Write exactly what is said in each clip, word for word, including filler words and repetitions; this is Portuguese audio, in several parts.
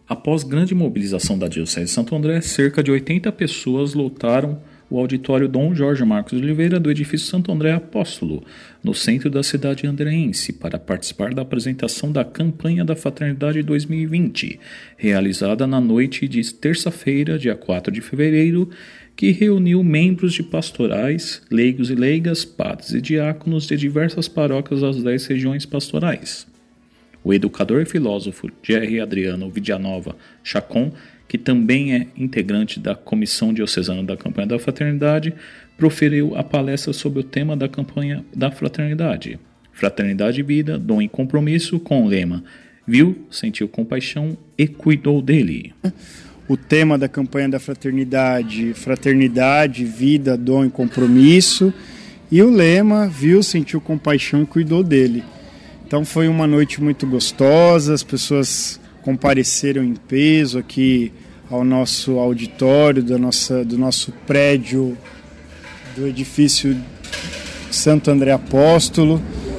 Após grande mobilização da Diocese de Santo André, cerca de oitenta pessoas lotaram o auditório Dom Jorge Marcos de Oliveira do edifício Santo André Apóstolo, no centro da cidade andreense, para participar da apresentação da Campanha da Fraternidade dois mil e vinte, realizada na noite de terça-feira, dia quatro de fevereiro, que reuniu membros de pastorais, leigos e leigas, padres e diáconos de diversas paróquias das dez regiões pastorais. O educador e filósofo Jerry Adriano Vidianova Chacon, que também é integrante da Comissão Diocesana da Campanha da Fraternidade, proferiu a palestra sobre o tema da Campanha da Fraternidade. Fraternidade e Vida, Dom e Compromisso, com o lema Viu, Sentiu Compaixão e Cuidou dele. O tema da Campanha da Fraternidade, Fraternidade, Vida, Dom e Compromisso, e o lema Viu, Sentiu Compaixão e Cuidou dele. Então foi uma noite muito gostosa, as pessoas compareceram em peso aqui ao nosso auditório, da nossa, do nosso prédio do edifício Santo André Apóstolo,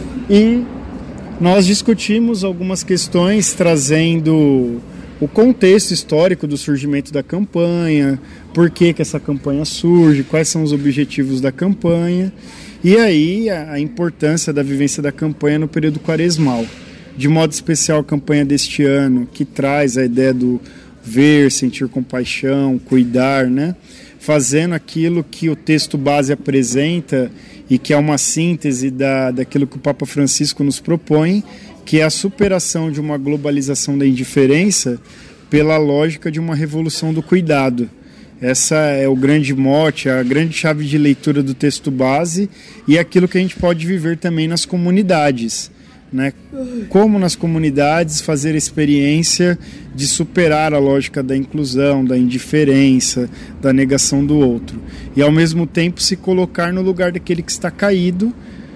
e nós discutimos algumas questões trazendo o contexto histórico do surgimento da campanha, por que que essa campanha surge, quais são os objetivos da campanha, e aí a, a importância da vivência da campanha no período quaresmal. De modo especial, a campanha deste ano, que traz a ideia do ver, sentir compaixão, cuidar, né? Fazendo aquilo que o texto base apresenta e que é uma síntese da, daquilo que o Papa Francisco nos propõe, que é a superação de uma globalização da indiferença pela lógica de uma revolução do cuidado. Essa é o grande mote, a grande chave de leitura do texto base e é aquilo que a gente pode viver também nas comunidades. Né? Como nas comunidades fazer a experiência de superar a lógica da inclusão, da indiferença, da negação do outro e ao mesmo tempo se colocar no lugar daquele que está caído,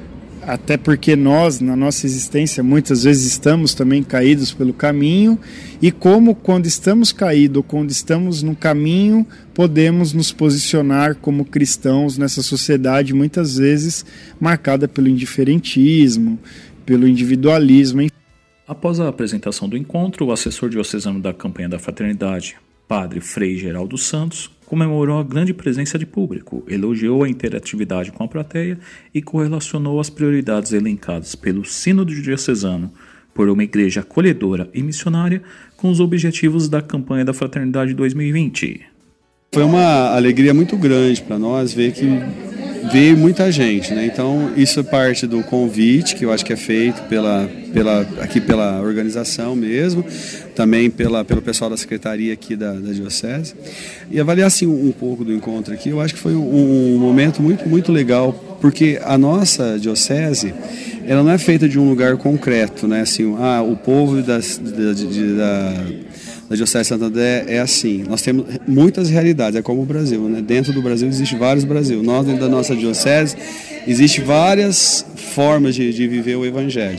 até porque nós, na nossa existência, muitas vezes estamos também caídos pelo caminho, e como quando estamos caídos ou quando estamos no caminho, podemos nos posicionar como cristãos nessa sociedade muitas vezes marcada pelo indiferentismo, pelo individualismo. Após a apresentação do encontro, o assessor diocesano da Campanha da Fraternidade, Padre Frei Geraldo Santos, comemorou a grande presença de público, elogiou a interatividade com a plateia e correlacionou as prioridades elencadas pelo Sínodo Diocesano por uma igreja acolhedora e missionária com os objetivos da Campanha da Fraternidade dois mil e vinte. Foi uma alegria muito grande para nós ver que veio muita gente, né? Então isso é parte do convite que eu acho que é feito pela, pela, aqui pela organização mesmo, também pela, pelo pessoal da secretaria aqui da, da Diocese. E avaliar assim, um, um pouco do encontro aqui, eu acho que foi um, um momento muito, muito legal, porque a nossa Diocese, ela não é feita de um lugar concreto, né? Assim, ah, o povo das, da, de, da da Diocese de Santo André é assim, nós temos muitas realidades, é como o Brasil, né? Dentro do Brasil existe vários Brasil, nós dentro da nossa Diocese existe várias formas de, de viver o Evangelho.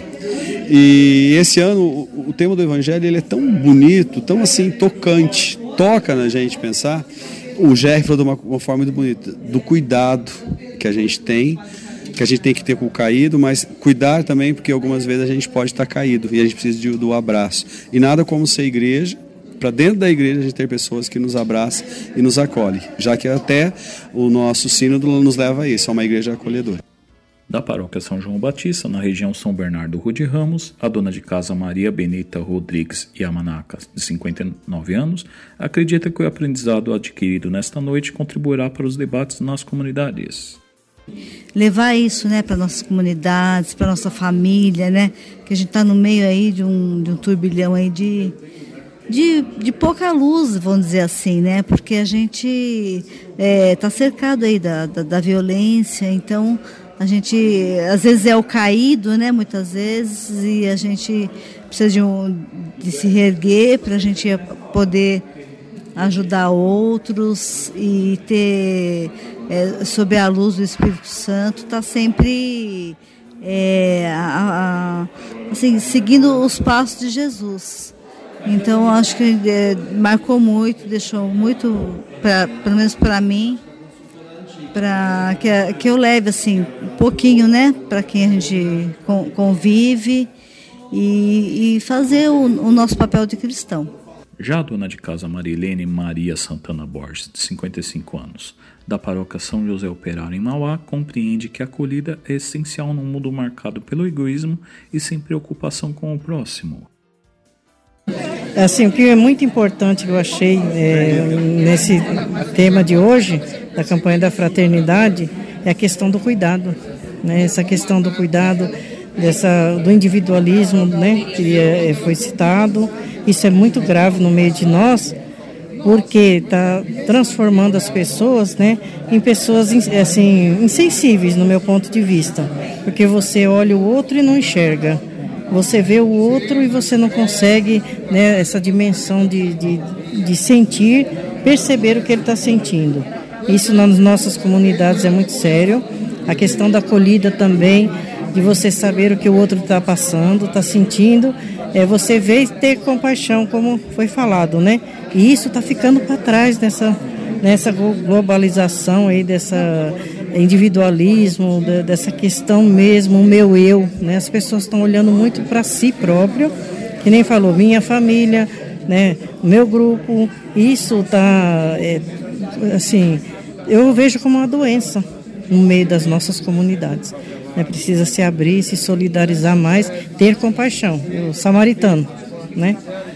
E esse ano o, o tema do Evangelho ele é tão bonito, tão assim tocante, toca na gente pensar. O Jerry falou de uma, uma forma muito bonita, do cuidado que a gente tem, que a gente tem que ter com o caído, mas cuidar também, porque algumas vezes a gente pode estar caído e a gente precisa de, do abraço. E nada como ser igreja, para dentro da igreja a gente ter pessoas que nos abraçam e nos acolhem, já que até o nosso sínodo nos leva a isso, a uma igreja acolhedora. Da paróquia São João Batista, na região São Bernardo Rude Ramos, a dona de casa Maria Benita Rodrigues Yamanaka, de cinquenta e nove anos, acredita que o aprendizado adquirido nesta noite contribuirá para os debates nas comunidades. Levar isso, né, para nossas comunidades, para nossa família, né, que a gente está no meio aí de um, de um turbilhão aí de, de, de pouca luz, vamos dizer assim, né, porque a gente está é, cercado aí da, da, da violência, então a gente às vezes é o caído, né, muitas vezes, e a gente precisa de, um, de se reerguer para a gente poder ajudar outros e ter, é, sob a luz do Espírito Santo, está sempre é, a, a, assim, seguindo os passos de Jesus. Então, acho que é, marcou muito, deixou muito, pra, pelo menos para mim, para que, que eu leve assim, um pouquinho, né, para quem a gente convive e, e fazer o, o nosso papel de cristão. Já a dona de casa Marilene Maria Santana Borges, de cinquenta e cinco anos, da paróquia São José Operário em Mauá, compreende que a acolhida é essencial num mundo marcado pelo egoísmo e sem preocupação com o próximo. Assim, o que é muito importante que eu achei é, nesse tema de hoje, da campanha da fraternidade, é a questão do cuidado, né? Essa questão do cuidado, dessa, do individualismo, né? Que é, foi citado. Isso é muito grave no meio de nós, porque está transformando as pessoas, né, em pessoas assim, insensíveis, no meu ponto de vista. Porque você olha o outro e não enxerga. Você vê o outro e você não consegue, né, essa dimensão de, de, de sentir, perceber o que ele está sentindo. Isso nas nossas comunidades é muito sério. A questão da acolhida também, de você saber o que o outro está passando, está sentindo, é você ver e ter compaixão, como foi falado, né? E isso está ficando para trás nessa, nessa globalização aí, dessa individualismo, dessa questão mesmo, o meu eu, né? As pessoas estão olhando muito para si próprio, que nem falou, minha família, né? Meu grupo, isso está, é, assim, eu vejo como uma doença no meio das nossas comunidades. Né? Precisa se abrir, se solidarizar mais, ter compaixão, o samaritano, né?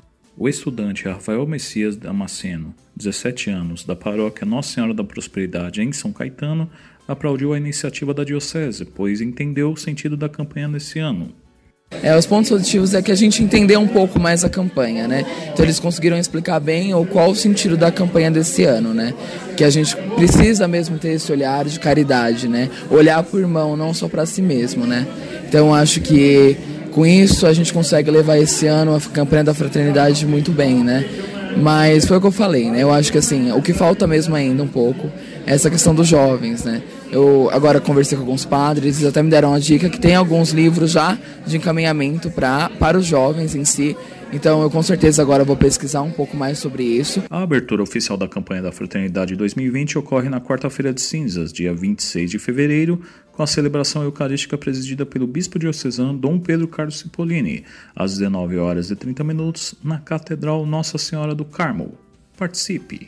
O estudante Rafael Messias Damasceno, dezessete anos, da paróquia Nossa Senhora da Prosperidade em São Caetano, aplaudiu a iniciativa da Diocese, pois entendeu o sentido da campanha nesse ano. É, os pontos positivos é que a gente entendeu um pouco mais a campanha, né? Então eles conseguiram explicar bem o qual o sentido da campanha desse ano, né? Que a gente precisa mesmo ter esse olhar de caridade, né? Olhar para o irmão, não só para si mesmo, né? Então acho que com isso a gente consegue levar esse ano a campanha da fraternidade muito bem, né? Mas foi o que eu falei, né? Eu acho que assim, o que falta mesmo ainda um pouco é essa questão dos jovens, né? Eu agora conversei com alguns padres, eles até me deram uma dica que tem alguns livros já de encaminhamento pra, para os jovens em si. Então eu com certeza agora vou pesquisar um pouco mais sobre isso. A abertura oficial da campanha da Fraternidade dois mil e vinte ocorre na quarta-feira de cinzas, dia vinte e seis de fevereiro, com a celebração eucarística presidida pelo bispo diocesano Dom Pedro Carlos Cipollini, às dezenove horas e trinta minutos, na Catedral Nossa Senhora do Carmo. Participe!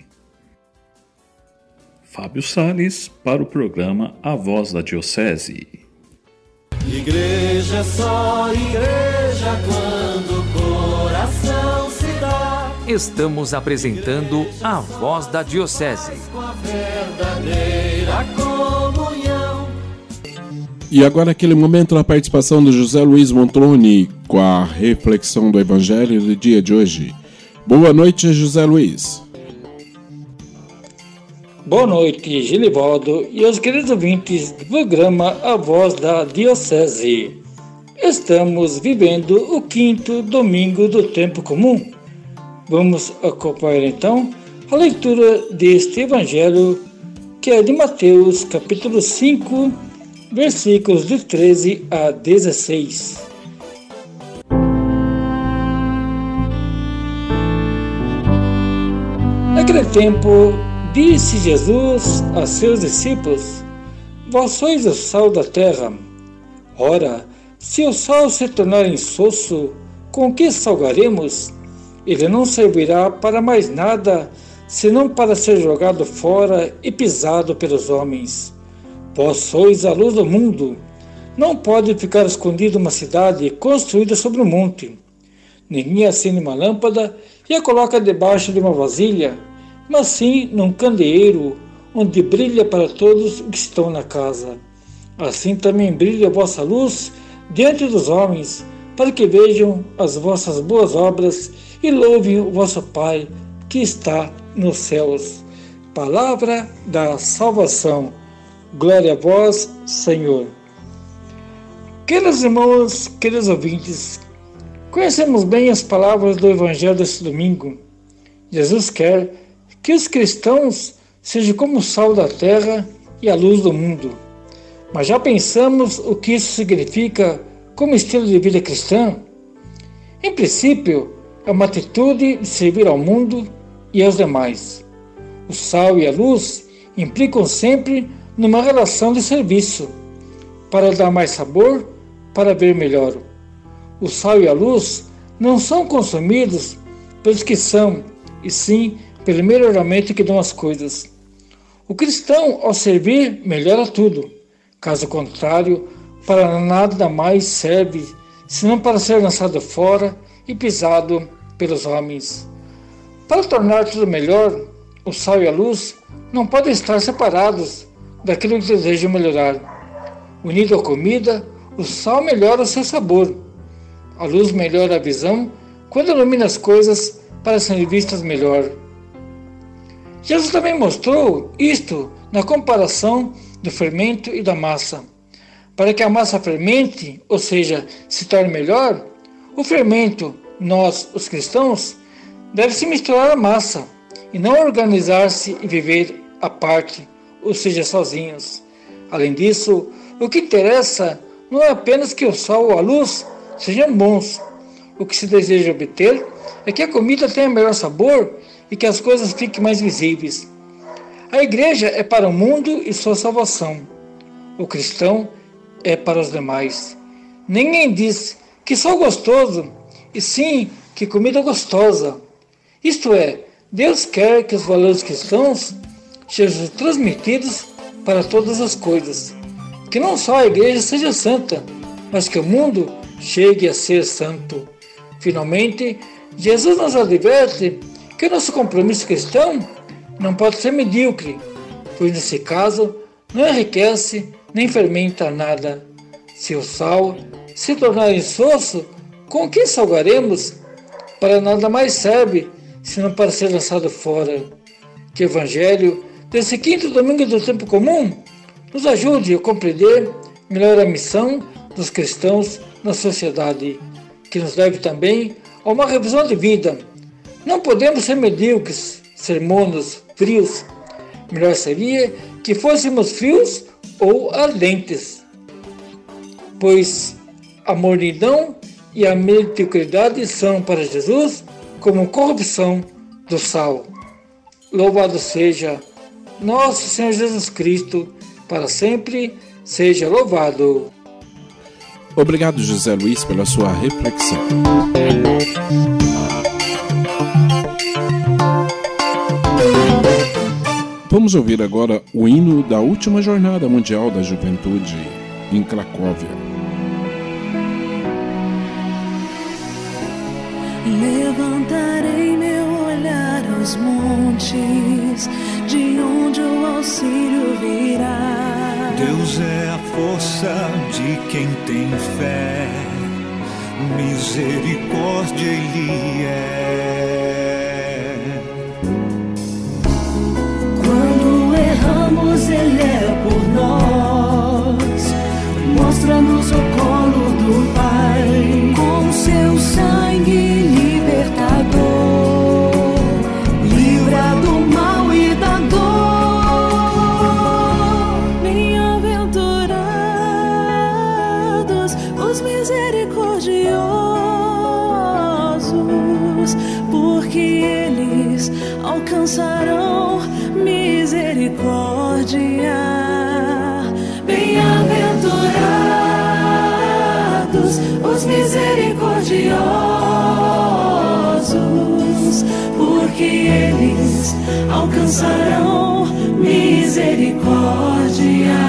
Fábio Salles, para o programa A Voz da Diocese. Igreja só, igreja quando o coração se dá. Estamos apresentando A Voz da Diocese. Com a verdadeira comunhão. E agora aquele momento da participação do José Luiz Montroni com a reflexão do Evangelho do dia de hoje. Boa noite, José Luiz. Boa noite, Gilivaldo e os queridos ouvintes do programa A Voz da Diocese. Estamos vivendo o quinto domingo do tempo comum. Vamos acompanhar então a leitura deste Evangelho, que é de Mateus, capítulo cinco, versículos de treze a dezesseis. Naquele tempo, disse Jesus a seus discípulos: Vós sois o sal da terra. Ora, se o sal se tornar insosso, com que salgaremos? Ele não servirá para mais nada, senão para ser jogado fora e pisado pelos homens. Vós sois a luz do mundo. Não pode ficar escondida uma cidade construída sobre um monte. Ninguém acende uma lâmpada e a coloca debaixo de uma vasilha, mas sim num candeeiro, onde brilha para todos que estão na casa. Assim também brilha a vossa luz diante dos homens, para que vejam as vossas boas obras e louvem o vosso Pai que está nos céus. Palavra da salvação. Glória a vós, Senhor. Queridos irmãos, queridos ouvintes, conhecemos bem as palavras do Evangelho deste domingo. Jesus quer que os cristãos sejam como o sal da terra e a luz do mundo. Mas já pensamos o que isso significa como estilo de vida cristã? Em princípio, é uma atitude de servir ao mundo e aos demais. O sal e a luz implicam sempre numa relação de serviço, para dar mais sabor, para ver melhor. O sal e a luz não são consumidos pelos que são, e sim pelo melhoramento que dão as coisas. O cristão, ao servir, melhora tudo. Caso contrário, para nada mais serve, senão para ser lançado fora e pisado pelos homens. Para tornar tudo melhor, o sal e a luz não podem estar separados daquilo que desejam melhorar. Unido à comida, o sal melhora o seu sabor. A luz melhora a visão quando ilumina as coisas para serem vistas melhor. Jesus também mostrou isto na comparação do fermento e da massa. Para que a massa fermente, ou seja, se torne melhor, o fermento, nós, os cristãos, deve se misturar à massa e não organizar-se e viver à parte, ou seja, sozinhos. Além disso, o que interessa não é apenas que o sal ou a luz sejam bons. O que se deseja obter é que a comida tenha melhor sabor e que as coisas fiquem mais visíveis. A igreja é para o mundo e sua salvação. O cristão é para os demais. Ninguém diz que sal gostoso, e sim que comida gostosa. Isto é, Deus quer que os valores cristãos sejam transmitidos para todas as coisas. Que não só a igreja seja santa, mas que o mundo chegue a ser santo. Finalmente, Jesus nos adverte que o nosso compromisso cristão não pode ser medíocre, pois nesse caso não enriquece nem fermenta nada. Se o sal se tornar insosso, com que salgaremos? Para nada mais serve, senão para ser lançado fora. Que o Evangelho desse quinto domingo do tempo comum nos ajude a compreender melhor a missão dos cristãos na sociedade, que nos leve também a uma revisão de vida. Não podemos ser medíocres, ser mornos, frios. Melhor seria que fôssemos frios ou ardentes, pois a mornidão e a mediocridade são para Jesus como corrupção do sal. Louvado seja nosso Senhor Jesus Cristo, para sempre seja louvado. Obrigado, José Luiz, pela sua reflexão. Vamos ouvir agora o hino da última Jornada Mundial da Juventude em Cracóvia. Levantarei meu olhar aos montes, de onde o auxílio virá. Deus é a força de quem tem fé, misericórdia Ele é. Quando erramos, Ele é por nós, mostra-nos o colo do Pai, com seu sangue libertador, livra do mal e da dor. Bem-aventurados os misericordiosos, porque eles alcançarão misericórdia. Bem-aventurados os misericordiosos, porque eles alcançarão misericórdia.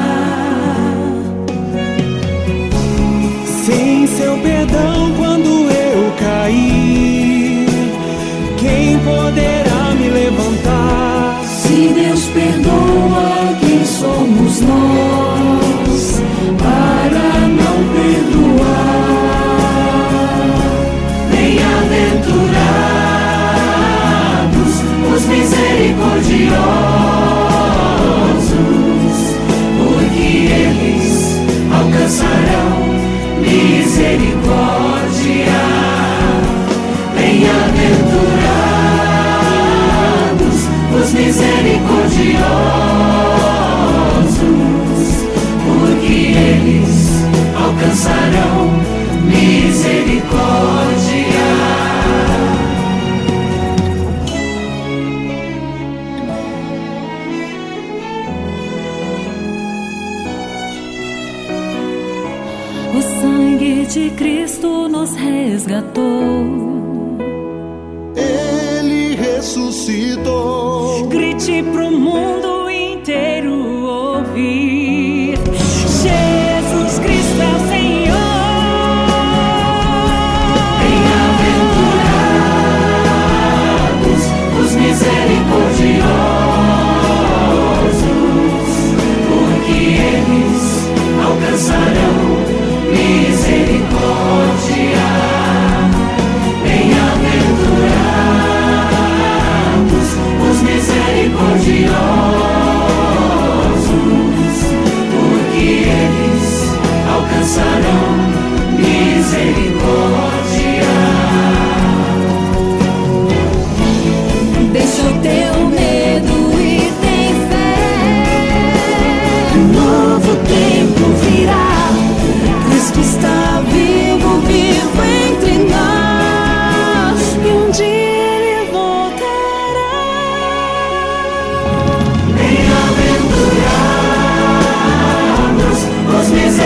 Sem seu perdão, quando eu cair, quem poderá me levantar? Se Deus perdoa, quem somos nós para não perdoar? Bem-aventurados os misericordiosos, porque eles alcançarão misericórdia. Bem-aventurados os misericordiosos, porque eles alcançarão misericórdia. O sangue de Cristo nos resgatou. ressuscitou. Grite pro mundo inteiro ouvir: Jesus Cristo é o Senhor. Bem-aventurados os misericordiosos, porque eles alcançarão misericórdia. Bem-aventurados os misericordiosos, porque eles alcançarão misericórdia. Deixa o teu medo e tem fé. Um novo tempo virá. Cristo está vivo, vivo entre nós. E um dia ele voltará. Bem-aventurados os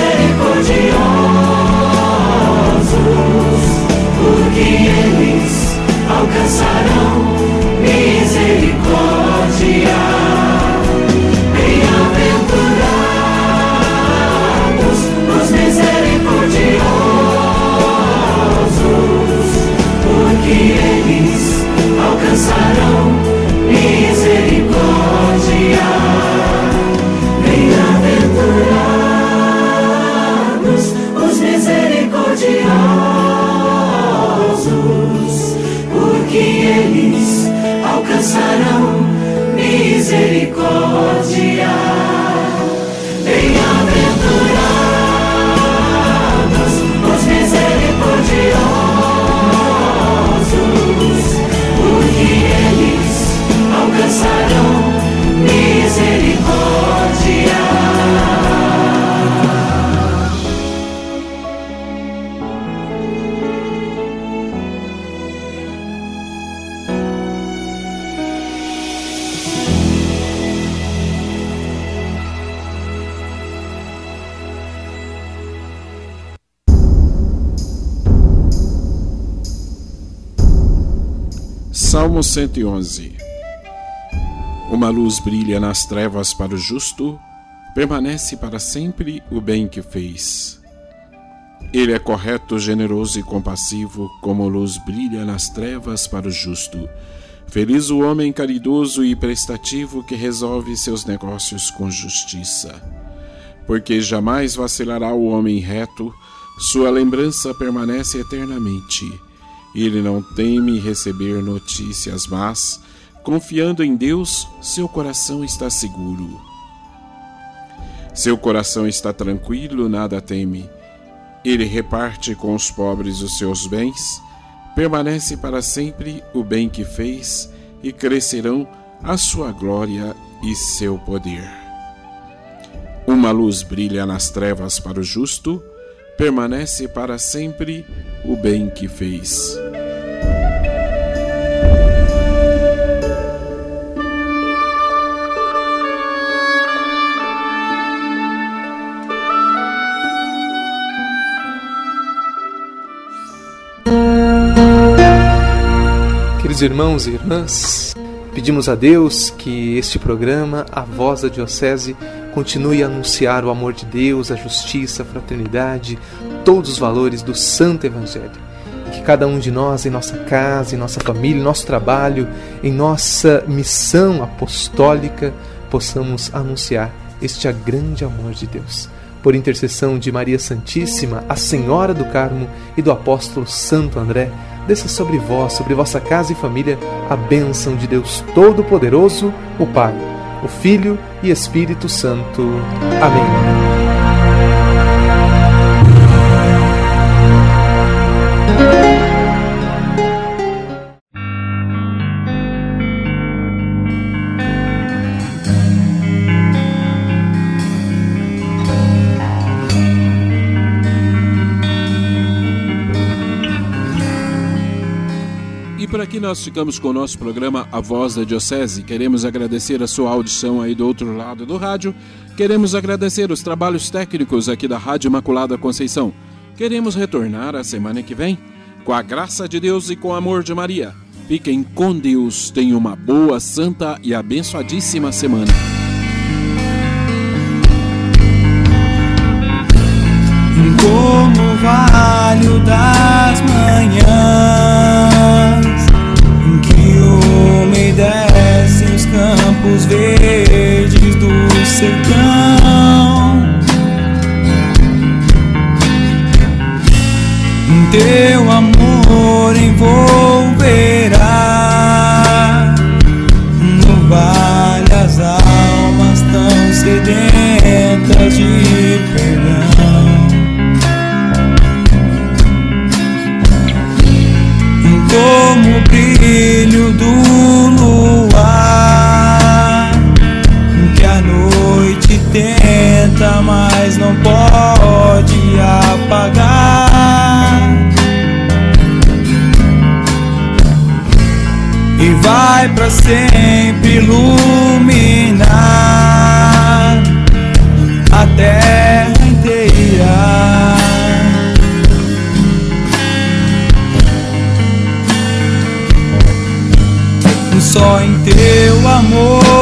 misericordiosos, porque eles alcançarão misericórdia. Bem-aventurados os misericordiosos, porque eles alcançarão misericórdia. Bem-aventurados os misericordiosos, porque eles alcançarão misericórdia. Bem-aventurados os misericordiosos, porque eles alcançarão misericórdia. Salmo cento e onze. Uma luz brilha nas trevas para o justo, permanece para sempre o bem que fez. Ele é correto, generoso e compassivo, como luz brilha nas trevas para o justo. Feliz o homem caridoso e prestativo que resolve seus negócios com justiça. Porque jamais vacilará o homem reto, sua lembrança permanece eternamente. Ele não teme receber notícias más, confiando em Deus, seu coração está seguro. Seu coração está tranquilo, nada teme. Ele reparte com os pobres os seus bens, permanece para sempre o bem que fez, e crescerão a sua glória e seu poder. Uma luz brilha nas trevas para o justo, permanece para sempre o bem que fez. Queridos irmãos e irmãs, pedimos a Deus que este programa, A Voz da Diocese, continue a anunciar o amor de Deus, a justiça, a fraternidade, todos os valores do Santo Evangelho. E que cada um de nós, em nossa casa, em nossa família, em nosso trabalho, em nossa missão apostólica, possamos anunciar este grande amor de Deus. Por intercessão de Maria Santíssima, a Senhora do Carmo e do apóstolo Santo André, desça sobre vós, sobre vossa casa e família, a bênção de Deus Todo-Poderoso, o Pai, o Filho e Espírito Santo. Amém. Por aqui nós ficamos com o nosso programa A Voz da Diocese. Queremos agradecer a sua audição aí do outro lado do rádio. Queremos agradecer os trabalhos técnicos aqui da Rádio Imaculada Conceição. Queremos retornar a semana que vem, com a graça de Deus e com o amor de Maria. Fiquem com Deus, tenham uma boa, santa e abençoadíssima semana. Como o vale das manhãs, em que umedecem os campos verdes do sertão, teu amor envolverá no vale as almas tão sedentas de perdão. Como o brilho do luar, que a noite tenta, mas não pode apagar, e vai pra sempre iluminar a terra inteira. Só em teu amor